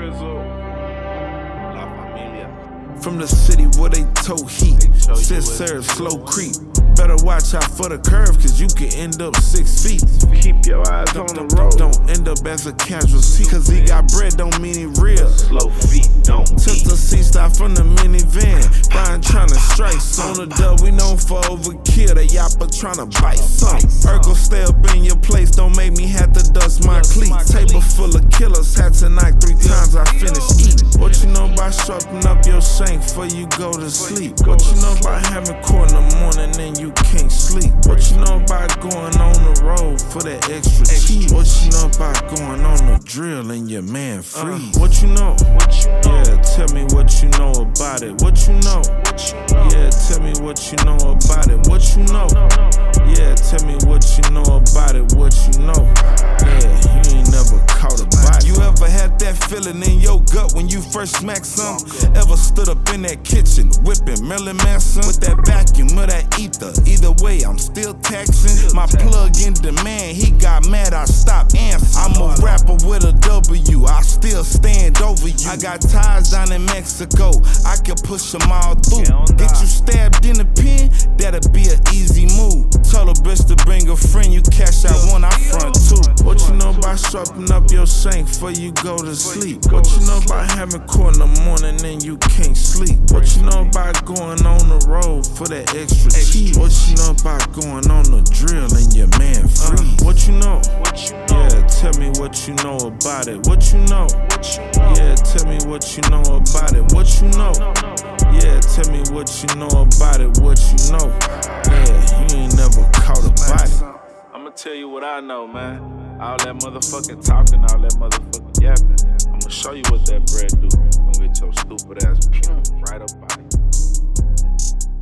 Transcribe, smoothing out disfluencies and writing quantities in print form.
La Familia. From the city where they tow heat, sit serve, slow creep. Better watch out for the curve, cause you can end up 6 feet. Keep your eyes on the road. Don't end up as a casualty, cause he got bread don't mean he real. Slow feet don't Took the C-stop from the minivan. Brian tryna strike. On the dub, we known for overkill. They yapper tryna bite some. Urkel, stay up in your place. Don't make me have to dust my cleats. Table full of killers. Had tonight 3 times I finished eating. What you know about sharpening up your shank before you go to sleep? What you know about having court in the morning and you can't sleep? What you know about going on the road for that extra cheap? What you know about going on the drill and your man free? What you know? Yeah, tell me what you know about it. What you know? Yeah, tell me what you know about it. What you know? Yeah, tell me what you know about it. What you know? Yeah, you ain't never caught a bite. You ever had that feeling in your gut when you first smacked some? Ever stood up in that kitchen whipping Marilyn Manson with that vacuum or that ether? Either way, I'm still taxing. My plug in demand, he got mad, I stopped answering. I'm a rapper with a W, I still stand over you. I got ties down in Mexico, I can push them all through. Get you stabbed in the pen, that'll be an easy move. Tell a bitch to bring a friend, you cash out one, I front two. What you know about sharpening up your shank before you go to sleep? What you know about having court in the morning and you can't sleep? What you know about going on the road for that extra cheap? What you know about going on the drill and your man free? What you know? Yeah, tell me what you know about it. What you know? Yeah, tell me what you know about it. What you know? Yeah, tell me what you know about it. What you know? Yeah, you ain't never caught a body. I'ma tell you what I know, man. All that motherfucking talking, all that motherfucking yapping. I'ma show you what that bread do. Gonna get your stupid ass right up out of here.